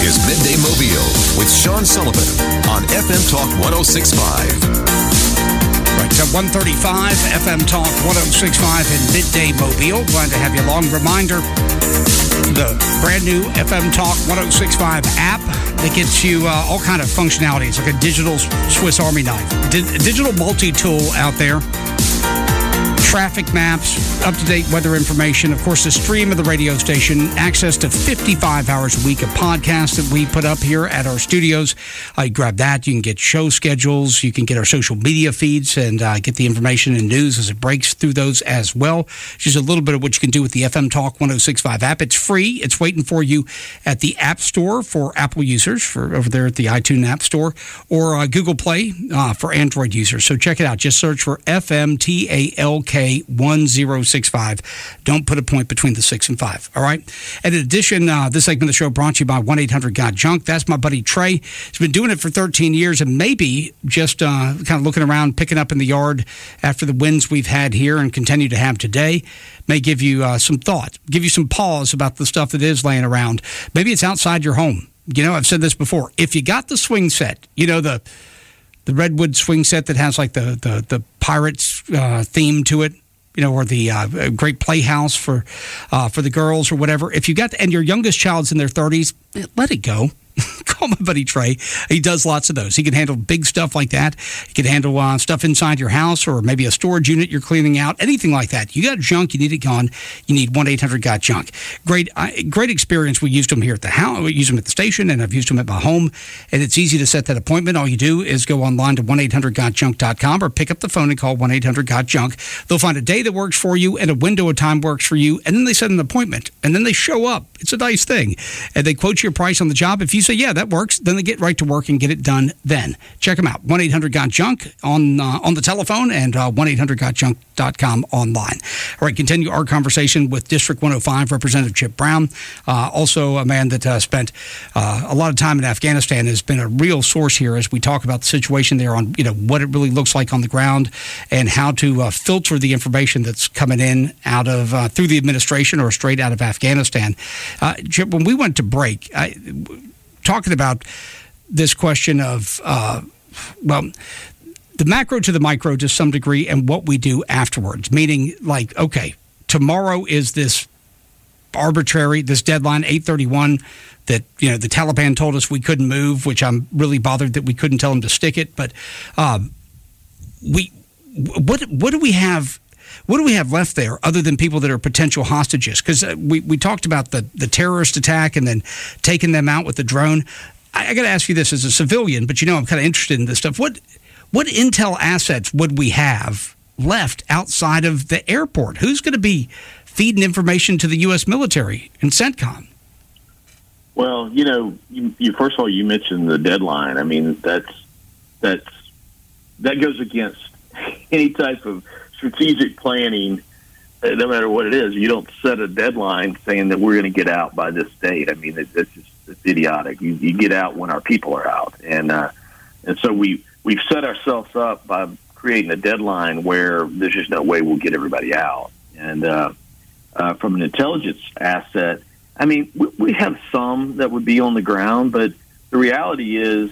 is Midday Mobile with Sean Sullivan on FM Talk 106.5. Right, so 135 FM Talk 106.5 in Midday Mobile. Glad to have you along. Reminder, the brand new FM Talk 106.5 app that gets you all kind of functionality. It's like a digital Swiss Army knife. Digital multi-tool out there. Traffic maps, up-to-date weather information, of course, the stream of the radio station, access to 55 hours a week of podcasts that we put up here at our studios. You grab that. You can get show schedules. You can get our social media feeds and get the information and news as it breaks through those as well. Just a little bit of what you can do with the FM Talk 106.5 app. It's free. It's waiting for you at the App Store for Apple users, for over there at the iTunes App Store, or Google Play for Android users. So check it out. Just search for FMTALK 1065. Don't put a point between the 6 and 5. All right. And in addition, this segment of the show brought to you by 1-800-GOT-JUNK. That's my buddy Trey. He's been doing it for 13 years and maybe just kind of looking around, picking up in the yard after the wins we've had here and continue to have today. May give you some thought, give you some pause about the stuff that is laying around. Maybe it's outside your home. You know, I've said this before. If you got the swing set, you know, the Redwood swing set that has like the Pirates theme to it, you know, or the great playhouse for the girls or whatever. If you got and your youngest child's in their 30s, let it go. Call my buddy Trey. He does lots of those. He can handle big stuff like that. He can handle stuff inside your house or maybe a storage unit you're cleaning out, anything like that. You got junk, you need it gone. You need 1-800-GOT-JUNK. Great experience. We used them here at the house. We use them at the station, and I've used them at my home. And it's easy to set that appointment. All you do is go online to 1-800-GOT-JUNK.com or pick up the phone and call 1-800-GOT-JUNK. They'll find a day that works for you and a window of time works for you, and then they set an appointment, and then they show up. It's a nice thing. And they quote you a price on the job. If you say, yeah, that works, then they get right to work and get it done then. Check them out. 1-800-GOT-JUNK on the telephone and 1-800-GOT-JUNK.com online. All right, continue our conversation with District 105 Representative Chip Brown, also a man that spent a lot of time in Afghanistan, has been a real source here as we talk about the situation there on, you know, what it really looks like on the ground and how to filter the information that's coming in out of through the administration or straight out of Afghanistan. Chip, when we went to break, talking about this question of, the macro to the micro to some degree and what we do afterwards, meaning like, okay, tomorrow is this arbitrary, this deadline, 8/31, that, you know, the Taliban told us we couldn't move, which I'm really bothered that we couldn't tell them to stick it. But what do we have? What do we have left there other than people that are potential hostages? Because we talked about the terrorist attack and then taking them out with the drone. I got to ask you this as a civilian, but you know I'm kind of interested in this stuff. What intel assets would we have left outside of the airport? Who's going to be feeding information to the U.S. military and CENTCOM? Well, you know, you first of all, you mentioned the deadline. I mean, that goes against any type of strategic planning, no matter what it is. You don't set a deadline saying that we're going to get out by this date. I mean, it's idiotic. You get out when our people are out, and so we've set ourselves up by creating a deadline where there's just no way we'll get everybody out. And from an intelligence asset, I mean, we have some that would be on the ground, but the reality is,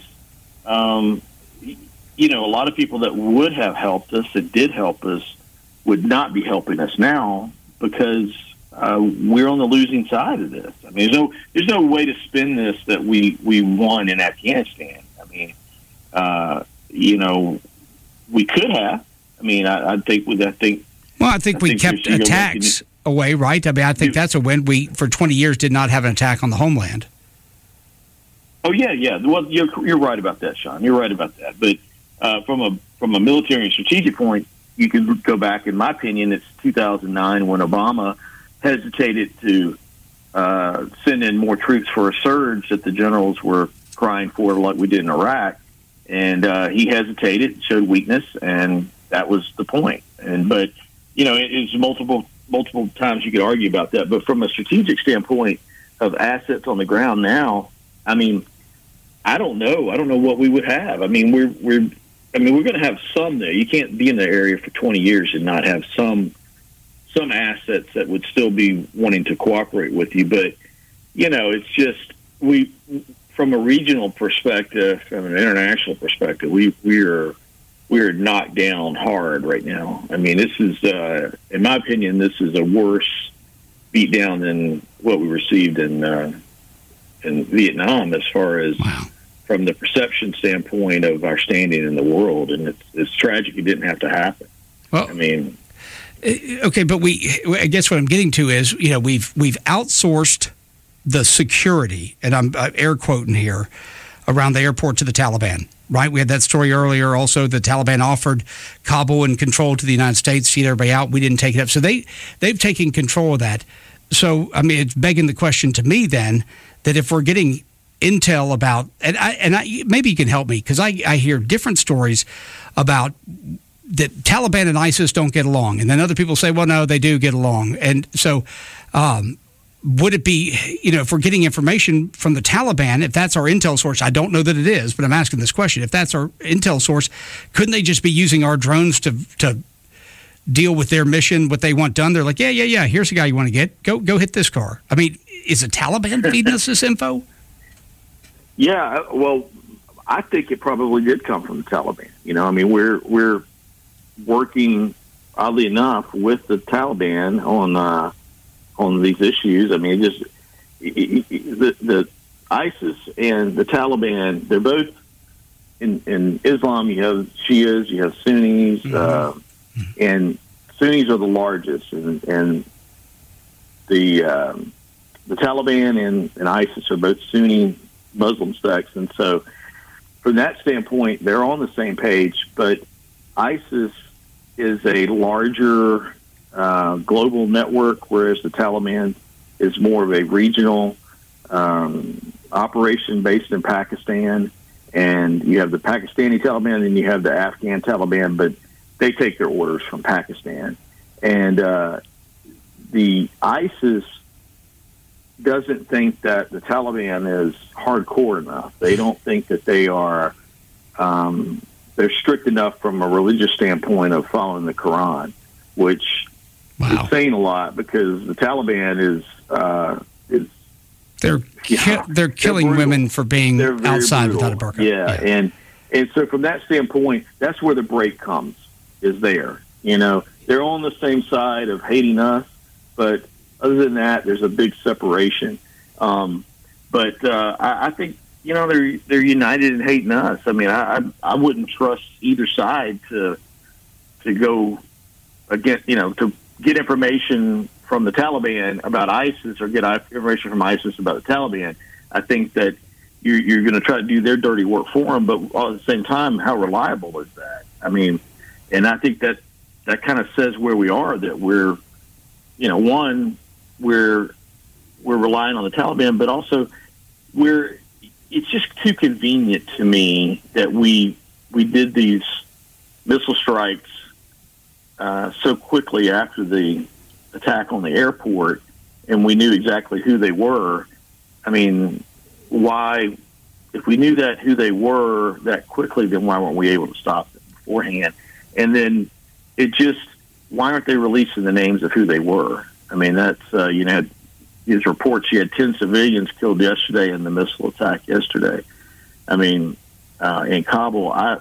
you know, a lot of people that would have helped us, that did help us, would not be helping us now because we're on the losing side of this. I mean, there's no way to spin this that we won in Afghanistan. I mean, you know, we could have. I mean, I think we kept attacks away, right? I mean, I think that's a win. We, for 20 years, did not have an attack on the homeland. Oh yeah. Well, you're right about that, Sean. You're right about that. But from a military and strategic point, you can go back. In my opinion, it's 2009 when Obama hesitated to send in more troops for a surge that the generals were crying for, like we did in Iraq. And he hesitated, showed weakness, and that was the point. But you know, it's multiple times you could argue about that. But from a strategic standpoint of assets on the ground now, I mean, I don't know. I don't know what we would have. I mean, we're going to have some there. You can't be in the area for 20 years and not have some assets that would still be wanting to cooperate with you. But you know, it's just from a regional perspective, from an international perspective, we're knocked down hard right now. I mean, this is, in my opinion, this is a worse beatdown than what we received in Vietnam, as far as from the perception standpoint of our standing in the world. And it's tragic it didn't have to happen. Well, I mean, okay, but I guess what I'm getting to is, we've outsourced the security, and I'm air quoting here, around the airport to the Taliban, right? We had that story earlier. Also, the Taliban offered Kabul and control to the United States, see everybody out. We didn't take it up. So they've taken control of that. So, I mean, it's begging the question to me then that if we're getting intel about, and I maybe you can help me, because I hear different stories about that Taliban and ISIS don't get along. And then other people say, well, no, they do get along. And so would it be, if we're getting information from the Taliban, if that's our intel source, I don't know that it is, but I'm asking this question. If that's our intel source, couldn't they just be using our drones to deal with their mission, what they want done? They're like, yeah, here's the guy you want to get. Go hit this car. I mean, is the Taliban feeding us this info? Yeah, well, I think it probably did come from the Taliban. I mean, we're working, oddly enough, with the Taliban on these issues. I mean, the ISIS and the Taliban, they're both in Islam. You have Shias, you have Sunnis, and Sunnis are the largest, and the Taliban and ISIS are both Sunni Muslim sects, and so from that standpoint, they're on the same page. But ISIS is a larger global network, whereas the Taliban is more of a regional operation based in Pakistan. And you have the Pakistani Taliban and you have the Afghan Taliban, but they take their orders from Pakistan. And the ISIS doesn't think that the Taliban is hardcore enough. They don't think that they are they're strict enough from a religious standpoint of following the Quran, which is saying a lot, because the Taliban is they're killing women for being outside brutal. without a burqa. Yeah. And so from that standpoint, that's where the break comes, is there. They're on the same side of hating us, but other than that, there's a big separation. But I think, they're united in hating us. I mean, I wouldn't trust either side to go against, to get information from the Taliban about ISIS or get information from ISIS about the Taliban. I think that you're going to try to do their dirty work for them, but all at the same time, how reliable is that? I mean, and I think that kind of says where we are, that we're, one, we're relying on the Taliban, but also it's just too convenient to me that we did these missile strikes so quickly after the attack on the airport, and we knew exactly who they were. I mean, why, if we knew who they were that quickly, then why weren't we able to stop them beforehand? And then why aren't they releasing the names of who they were? I mean, that's, these reports, you had 10 civilians killed yesterday in the missile attack yesterday. I mean, in Kabul, I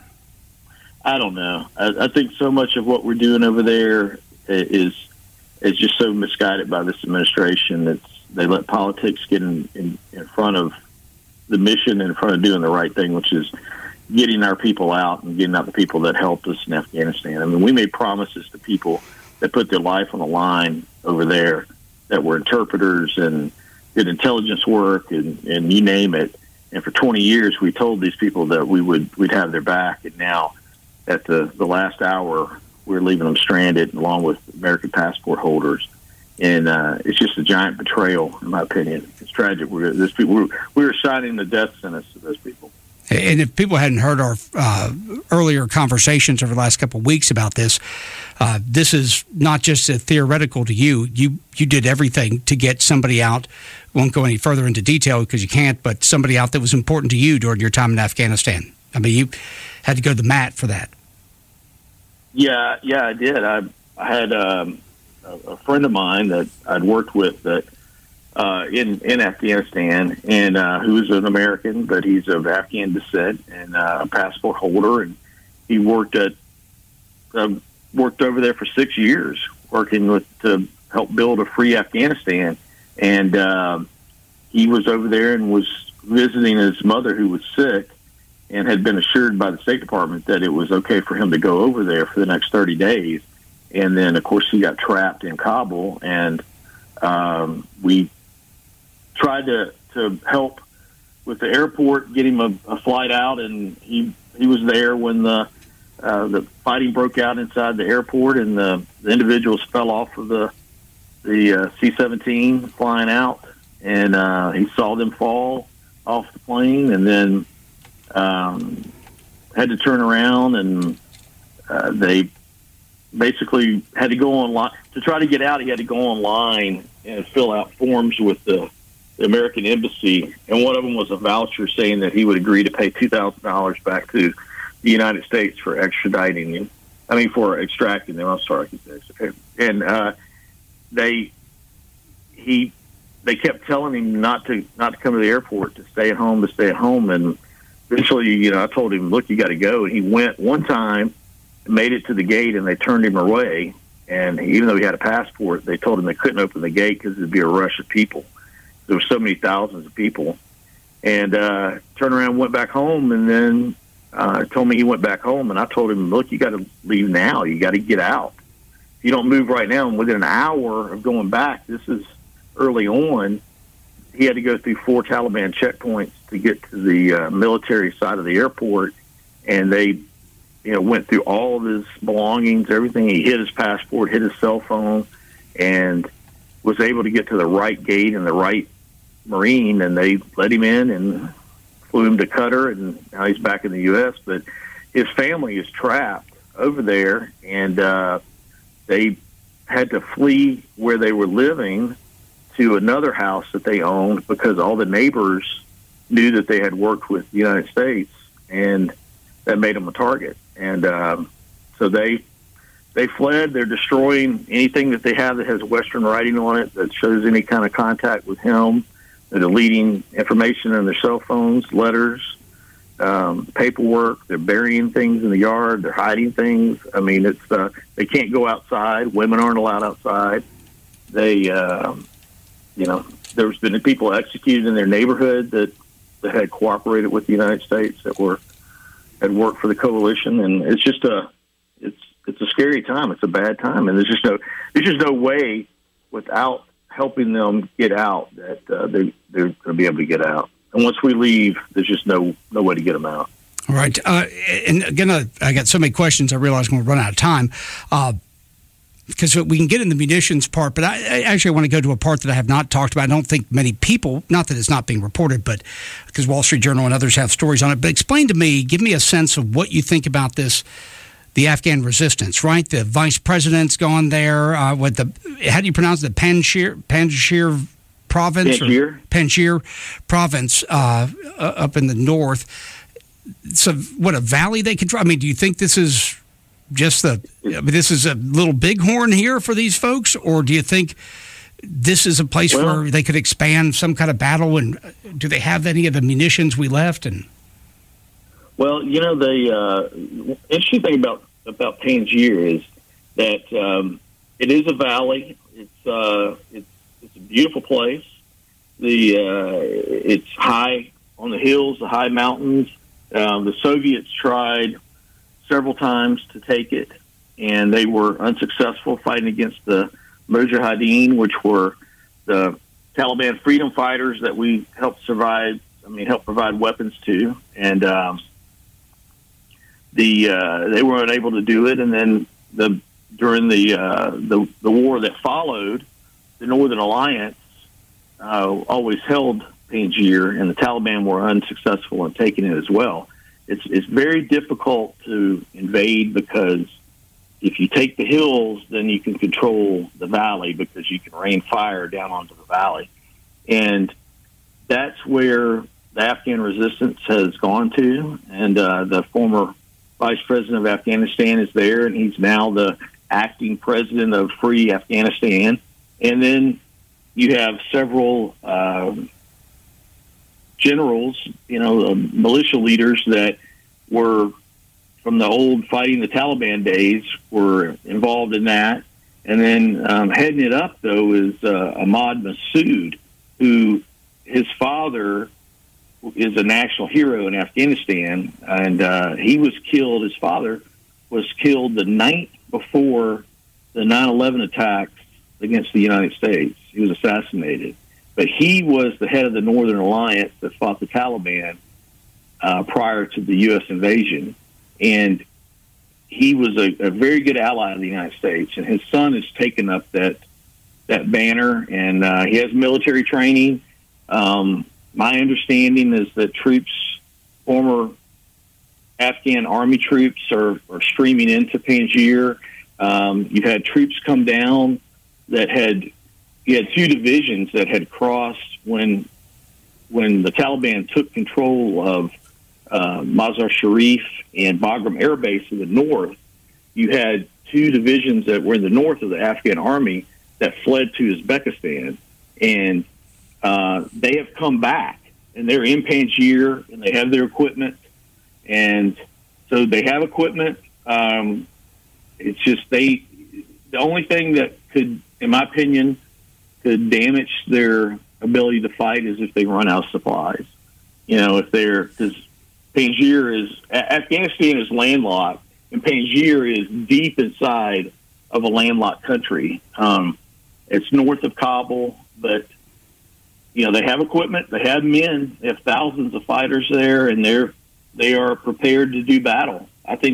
don't know. I think so much of what we're doing over there is just so misguided by this administration that they let politics get in front of the mission, in front of doing the right thing, which is getting our people out and getting out the people that helped us in Afghanistan. I mean, we made promises to people that put their life on the line over there, that were interpreters and did intelligence work and you name it. And for 20 years, we told these people that we'd have their back. And now, at the last hour, we're leaving them stranded, along with American passport holders. And it's just a giant betrayal, in my opinion. It's tragic. We're assigning the death sentence to those people. And if people hadn't heard our earlier conversations over the last couple of weeks about this, this is not just a theoretical to you. You did everything to get somebody out. Won't go any further into detail because you can't, but somebody out that was important to you during your time in Afghanistan. I mean, you had to go to the mat for that. Yeah, I did. I had a friend of mine that I'd worked with that in Afghanistan, and who is an American, but he's of Afghan descent and a passport holder, and he worked over there for 6 years, working to help build a free Afghanistan, and he was over there and was visiting his mother who was sick, and had been assured by the State Department that it was okay for him to go over there for the next 30 days. And then, of course, he got trapped in Kabul, and we tried to help with the airport, get him a flight out, and he was there when the fighting broke out inside the airport, and the individuals fell off of the C-17 flying out, and he saw them fall off the plane, and then had to turn around, and they basically had to go online to try to get out. He had to go online and fill out forms with the American embassy, and one of them was a voucher saying that he would agree to pay $2,000 back to the United States for extraditing him. I mean, for extracting them. I'm sorry, and they kept telling him not to come to the airport, to stay at home, and eventually, I told him, look, you got to go. And he went one time, made it to the gate, and they turned him away. And even though he had a passport, they told him they couldn't open the gate because there'd be a rush of people. There were so many thousands of people. And turned around, went back home, and then told me he went back home. And I told him, look, you got to leave now. You got to get out. If you don't move right now, and within an hour of going back, this is early on, he had to go through 4 Taliban checkpoints to get to the military side of the airport, and they, went through all of his belongings, everything. He hid his passport, hid his cell phone, and was able to get to the right gate and the right Marine, and they let him in and flew him to Qatar, and now he's back in the U.S., but his family is trapped over there, and they had to flee where they were living to another house that they owned because all the neighbors knew that they had worked with the United States, and that made them a target. And so they fled. They're destroying anything that they have that has Western writing on it that shows any kind of contact with him. They're deleting information on their cell phones, letters, paperwork. They're burying things in the yard. They're hiding things. I mean, it's they can't go outside. Women aren't allowed outside. They there's been people executed in their neighborhood that had cooperated with the United States, that had worked for the coalition, and it's just it's a scary time. It's a bad time, and there's just no way without helping them get out that they're going to be able to get out. And once we leave, there's just no way to get them out. All right, and again, I got so many questions. I realize we're going to run out of time. Because we can get in the munitions part, but I actually want to go to a part that I have not talked about. I don't think many people, not that it's not being reported, but because Wall Street Journal and others have stories on it. But explain to me, give me a sense of what you think about this, the Afghan resistance, right? The vice president's gone there. How do you pronounce it? Panjshir province? Panjshir province up in the north. So what, a valley they control? I mean, do you think this is this is a little bighorn here for these folks, or do you think this is a place where they could expand some kind of battle? And do they have any of the munitions we left? And the interesting thing about Panjshir is that it is a valley. It's a beautiful place. It's high on the hills, the high mountains. The Soviets tried several times to take it, and they were unsuccessful, fighting against the Mujahideen, which were the Taliban freedom fighters that we helped provide weapons to, and they were unable to do it. And then during the war that followed, the Northern Alliance always held Panjshir, and the Taliban were unsuccessful in taking it as well. It's very difficult to invade because if you take the hills, then you can control the valley because you can rain fire down onto the valley. And that's where the Afghan resistance has gone to. And the former vice president of Afghanistan is there, and he's now the acting president of Free Afghanistan. And then you have several generals, militia leaders that were from the old fighting the Taliban days were involved in that. And then heading it up, though, is Ahmad Massoud, who his father is a national hero in Afghanistan, and he was killed. His father was killed the night before the 9/11 attacks against the United States. He was assassinated. But he was the head of the Northern Alliance that fought the Taliban prior to the U.S. invasion. And he was a very good ally of the United States. And his son has taken up that banner, and he has military training. My understanding is that former Afghan army troops are streaming into Panjshir. You've had troops come down you had two divisions that had crossed when the Taliban took control of Mazar Sharif and Bagram Air Base in the north. You had two divisions that were in the north of the Afghan army that fled to Uzbekistan, and they have come back, and they're in Panjshir, and they have their equipment, and so they have equipment. It's just the only thing that could, in my opinion, could damage their ability to fight is if they run out of supplies. Because Afghanistan is landlocked, and Panjshir is deep inside of a landlocked country. It's north of Kabul, but they have equipment, they have men, they have thousands of fighters there, and they are prepared to do battle.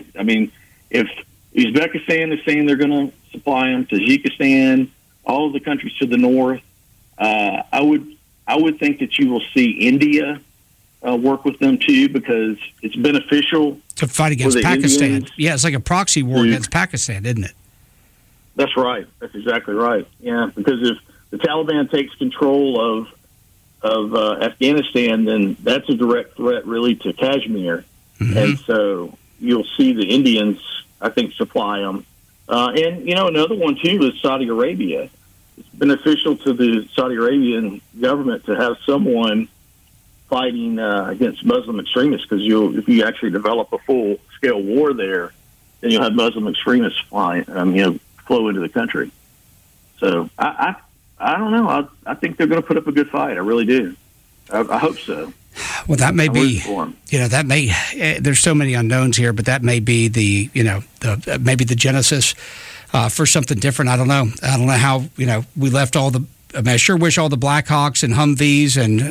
If Uzbekistan is saying they're going to supply them, Tajikistan, all of the countries to the north, I would think that you will see India work with them too, because it's beneficial to fight against Pakistan. Indians. Yeah, it's like a proxy war against Pakistan, isn't it? That's right. That's exactly right. Yeah, because if the Taliban takes control of Afghanistan, then that's a direct threat, really, to Kashmir. Mm-hmm. And so you'll see the Indians, I think, supply them. And another one too is Saudi Arabia. It's beneficial to the Saudi Arabian government to have someone fighting against Muslim extremists, because if you actually develop a full-scale war there, then you'll have Muslim extremists flow into the country. So I don't know. I think they're going to put up a good fight. I really do. I hope so. Well, that may be. That may. There's so many unknowns here, but that may be maybe the genesis for something different. I don't know. I don't know how we left all the. I sure wish all the Blackhawks and Humvees and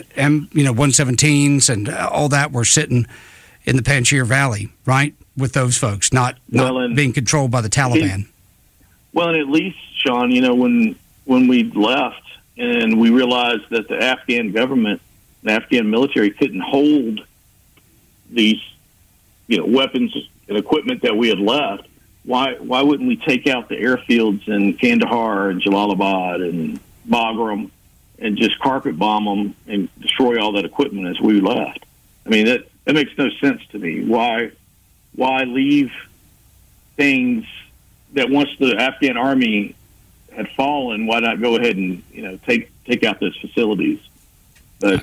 117s and all that were sitting in the Panjshir Valley, right, with those folks, not being controlled by the Taliban. And at least, Sean, when we left and we realized that the Afghan government, the Afghan military couldn't hold these, weapons and equipment that we had left, why wouldn't we take out the airfields in Kandahar and Jalalabad and Bagram and just carpet bomb them and destroy all that equipment as we left? That makes no sense to me. Why leave things that once the Afghan army had fallen, why not go ahead and take out those facilities? But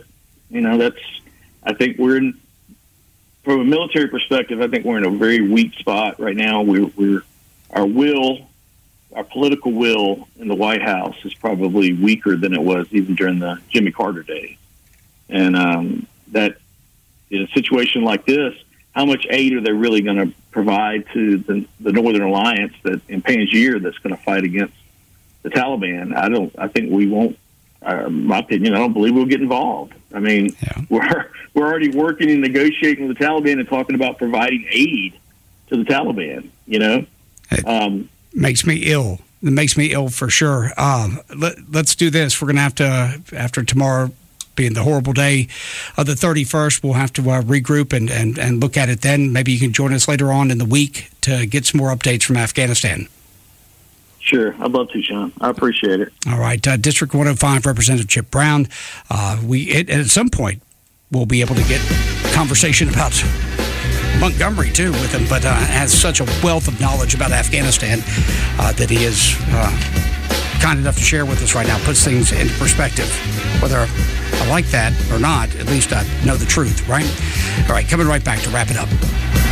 I think we're from a military perspective, I think we're in a very weak spot right now. Our political will in the White House is probably weaker than it was even during the Jimmy Carter days. And that in a situation like this, how much aid are they really going to provide to the Northern Alliance that in Panjshir that's going to fight against the Taliban? I think we won't. In my opinion, I don't believe we'll get involved. We're already working and negotiating with the Taliban and talking about providing aid to the Taliban. It makes me ill. It makes me ill for sure. Let's do this. We're going to have to, after tomorrow being the horrible day of the 31st, we'll have to regroup and look at it then. Maybe you can join us later on in the week to get some more updates from Afghanistan. Sure. I'd love to, Sean. I appreciate it. All right. District 105, Representative Chip Brown. At some point, we'll be able to get conversation about Montgomery, too, with him, but has such a wealth of knowledge about Afghanistan that he is kind enough to share with us right now. Puts things into perspective. Whether I like that or not, at least I know the truth, right? All right, coming right back to wrap it up.